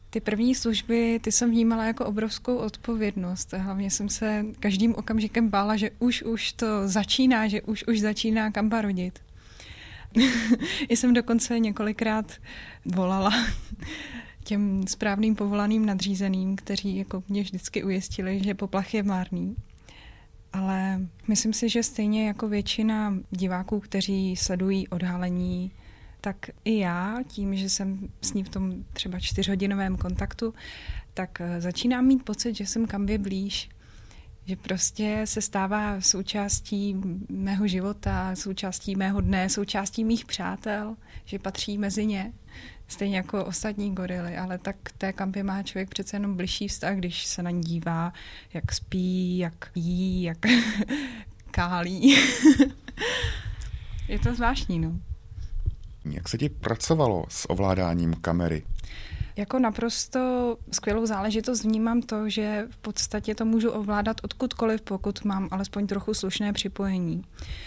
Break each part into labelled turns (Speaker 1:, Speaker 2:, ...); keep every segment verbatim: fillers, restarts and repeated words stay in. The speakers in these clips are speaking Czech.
Speaker 1: Ty první služby, ty jsem vnímala jako obrovskou odpovědnost. Hlavně jsem se každým okamžikem bála, že už už to začíná, že už už začíná Kamba rodit. Jsem dokonce několikrát volala těm správným povolaným nadřízeným, kteří jako mě vždycky ujistili, že poplach je márný. Ale myslím si, že stejně jako většina diváků, kteří sledují odhalení, tak i já, tím, že jsem s ní v tom třeba čtyřhodinovém kontaktu, tak začínám mít pocit, že jsem Kambě blíž. Že prostě se stává součástí mého života, součástí mého dne, součástí mých přátel, že patří mezi ně. Stejně jako ostatní gorily, ale tak k té Kambě má člověk přece jenom bližší vztah, když se na ní dívá, jak spí, jak jí, jak kálí. Je to zvláštní, no.
Speaker 2: Jak se ti pracovalo s ovládáním kamery?
Speaker 1: Jako naprosto skvělou záležitost vnímám to, že v podstatě to můžu ovládat odkudkoliv, pokud mám alespoň trochu slušné připojení.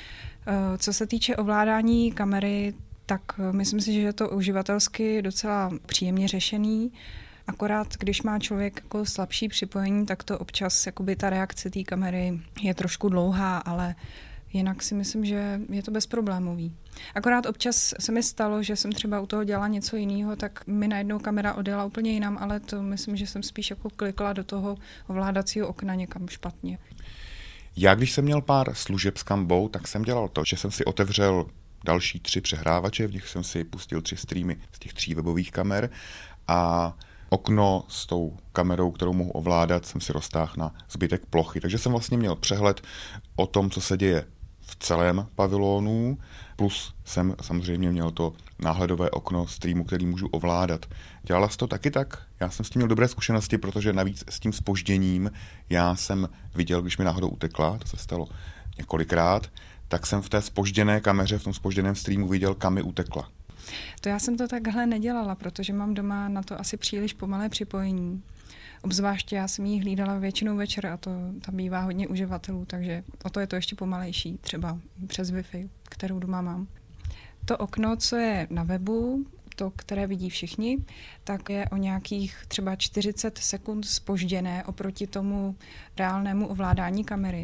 Speaker 1: Co se týče ovládání kamery, tak myslím si, že je to uživatelsky docela příjemně řešený. Akorát, když má člověk jako slabší připojení, tak to občas jakoby ta reakce té kamery je trošku dlouhá, ale jinak si myslím, že je to bezproblémový. Akorát občas se mi stalo, že jsem třeba u toho dělala něco jiného, tak mi najednou kamera odjela úplně jinam, ale to myslím, že jsem spíš jako klikla do toho ovládacího okna někam špatně.
Speaker 2: Já, když jsem měl pár služeb s Kambou, tak jsem dělal to, že jsem si otevřel další tři přehrávače, v nich jsem si pustil tři streamy z těch tří webových kamer a okno s tou kamerou, kterou mohu ovládat, jsem si roztáhl na zbytek plochy. Takže jsem vlastně měl přehled o tom, co se děje v celém pavilonu, plus jsem samozřejmě měl to náhledové okno streamu, který můžu ovládat. Dělala jsi to taky tak? Já jsem s tím měl dobré zkušenosti, protože navíc s tím zpožděním já jsem viděl, když mi náhodou utekla, to se stalo několikrát, tak jsem v té zpožděné kameře, v tom zpožděném streamu viděl, kam mi utekla.
Speaker 1: To já jsem to takhle nedělala, protože mám doma na to asi příliš pomalé připojení. Obzvláště já jsem ji hlídala většinou večer a to tam bývá hodně uživatelů, takže o to je to ještě pomalejší, třeba přes Wi-Fi, kterou doma mám. To okno, co je na webu, to, které vidí všichni, tak je o nějakých třeba čtyřicet sekund zpožděné oproti tomu reálnému ovládání kamery.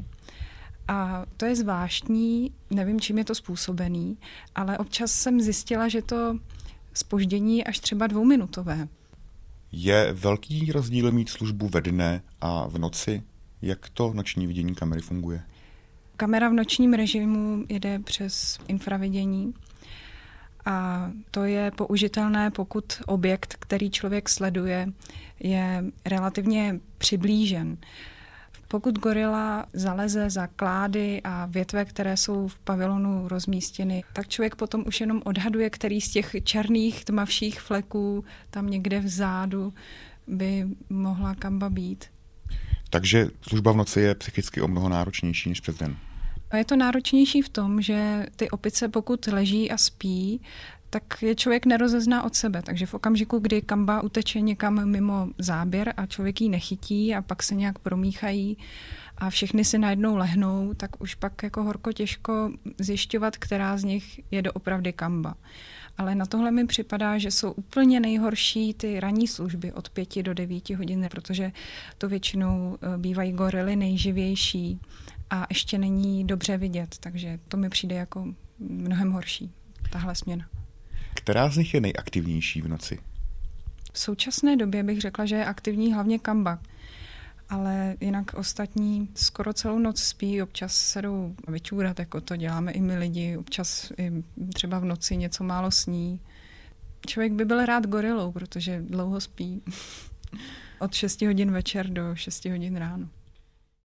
Speaker 1: A to je zvláštní, nevím, čím je to způsobený, ale občas jsem zjistila, že to zpoždění je až třeba dvouminutové.
Speaker 2: Je velký rozdíl mít službu ve dne a v noci? Jak to noční vidění kamery funguje?
Speaker 1: Kamera v nočním režimu jede přes infravidění a to je použitelné, pokud objekt, který člověk sleduje, je relativně přiblížen. Pokud gorila zaleze za klády a větve, které jsou v pavilonu rozmístěny, tak člověk potom už jenom odhaduje, který z těch černých tmavších fleků tam někde vzadu by mohla Kamba být.
Speaker 2: Takže služba v noci je psychicky o mnoho náročnější než přes den.
Speaker 1: A je to náročnější v tom, že ty opice, pokud leží a spí, tak je člověk nerozezná od sebe. Takže v okamžiku, kdy Kamba uteče někam mimo záběr a člověk ji nechytí a pak se nějak promíchají a všechny si najednou lehnou, tak už pak jako horko těžko zjišťovat, která z nich je doopravdy Kamba. Ale na tohle mi připadá, že jsou úplně nejhorší ty ranní služby od pěti do devíti hodin, protože to většinou bývají gorily nejživější a ještě není dobře vidět, takže to mi přijde jako mnohem horší, tahle směna.
Speaker 2: Která z nich je nejaktivnější v noci?
Speaker 1: V současné době bych řekla, že je aktivní hlavně Kamba, ale jinak ostatní skoro celou noc spí, občas se jdou vyčůrat, jako to děláme i my lidi, občas i třeba v noci něco málo sní. Člověk by byl rád gorilou, protože dlouho spí. Od šesti hodin večer do šesti hodin ráno.